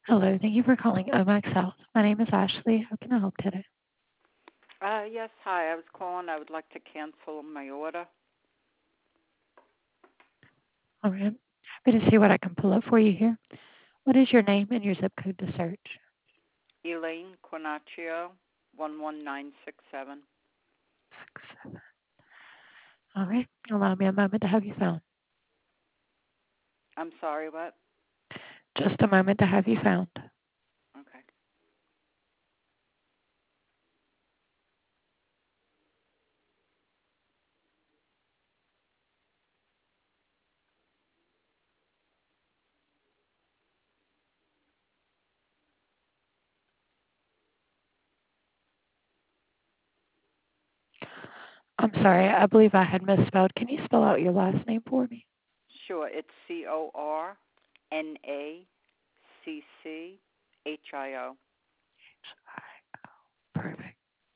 Hello, thank you for calling Omax Health. My name is Ashley. How can I help today? Yes, hi. I was calling. I would like to cancel my order. All right. Happy to see what I can pull up for you here. What is your name and your zip code to search? Elaine Cornacchio, 11967. 6 7. All right. Allow me a moment to have you found. I'm sorry, what? Just a moment to have you found. Okay. I'm sorry. I believe I had misspelled. Can you spell out your last name for me? Sure, it's Cornacchio. Perfect.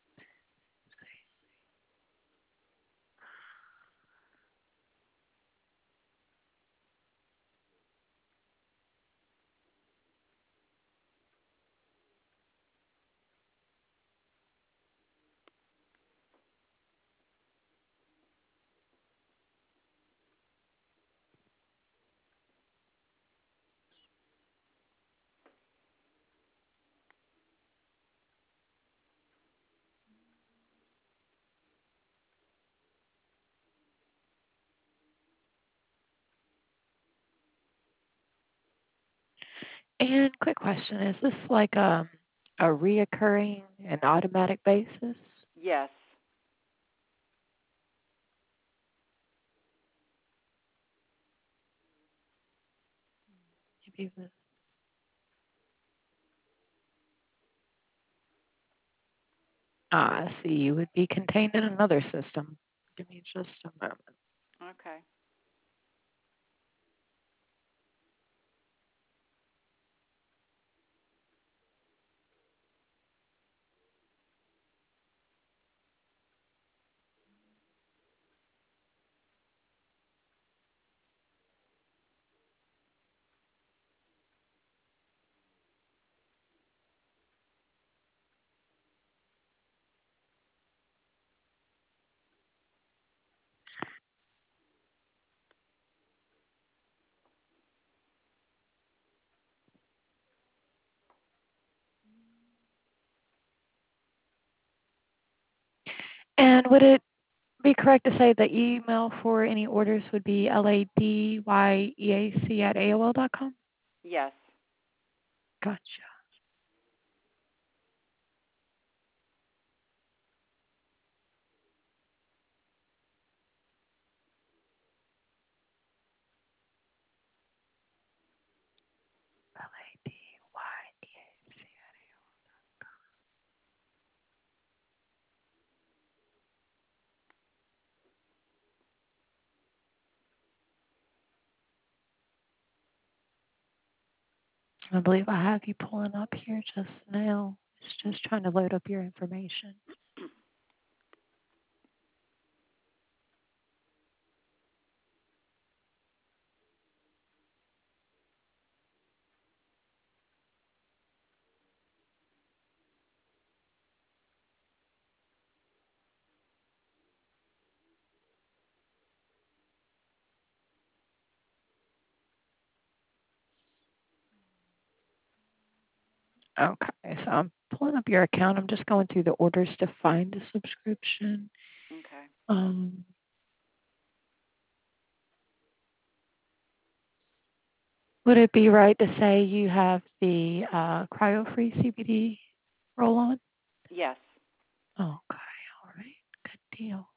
And quick question: is this like a reoccurring and automatic basis? Yes. Maybe I see you would be contained in another system. Give me just a moment. Okay. And would it be correct to say the email for any orders would be ladyeac@aol.com? Yes. Gotcha. LADYEAC. I believe I have you pulling up here just now. It's just trying to load up your information. Okay, so I'm pulling up your account. I'm just going through the orders to find a subscription. Okay. Um, would it be right to say you have the cryo-free CBD roll-on? Yes. Okay, all right, good deal.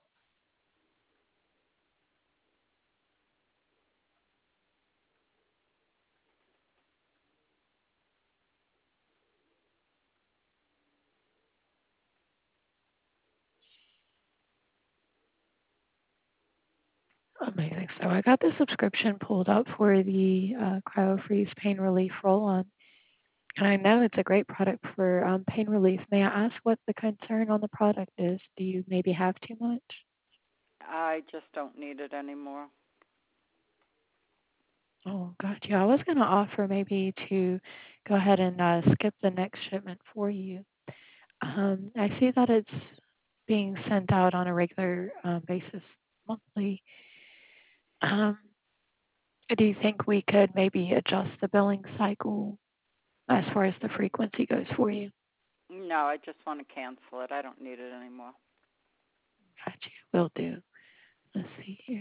Amazing. So I got the subscription pulled up for the CryoFreeze Pain Relief Roll-On, and I know it's a great product for pain relief. May I ask what the concern on the product is? Do you maybe have too much? I just don't need it anymore. Oh, gotcha. I was going to offer maybe to go ahead and skip the next shipment for you. I see that it's being sent out on a regular basis monthly. Um, do you think we could maybe adjust the billing cycle as far as the frequency goes for you? No, I just want to cancel it. I don't need it anymore. Gotcha. Will do. Let's see here.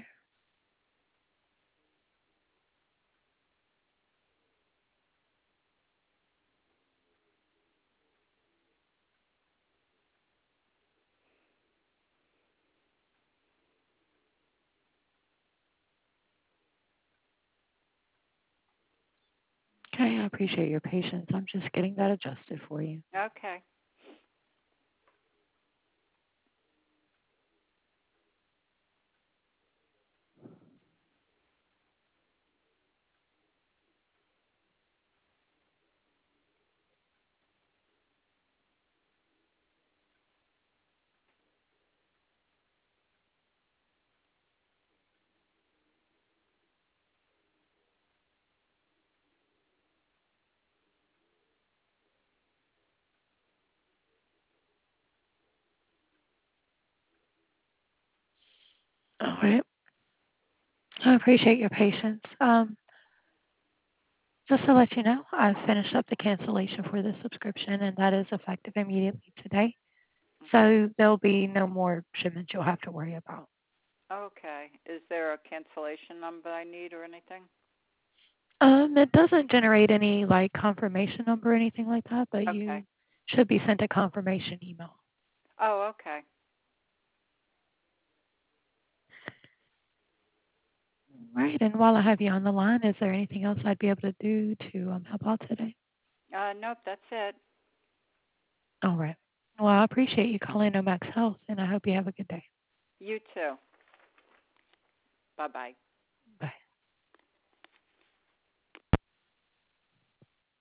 Okay, I appreciate your patience. I'm just getting that adjusted for you. Okay. All right. I appreciate your patience. Just to let you know, I've finished up the cancellation for the subscription, and that is effective immediately today. Mhm. So there'll be no more shipments you'll have to worry about. Okay. Is there a cancellation number I need or anything? It doesn't generate any like confirmation number or anything like that, but Okay. you should be sent a confirmation email. Oh, okay. Right. And while I have you on the line, is there anything else I'd be able to do to help out today? Nope, that's it. All right. Well, I appreciate you calling Omax Health, and I hope you have a good day. You too. Bye-bye.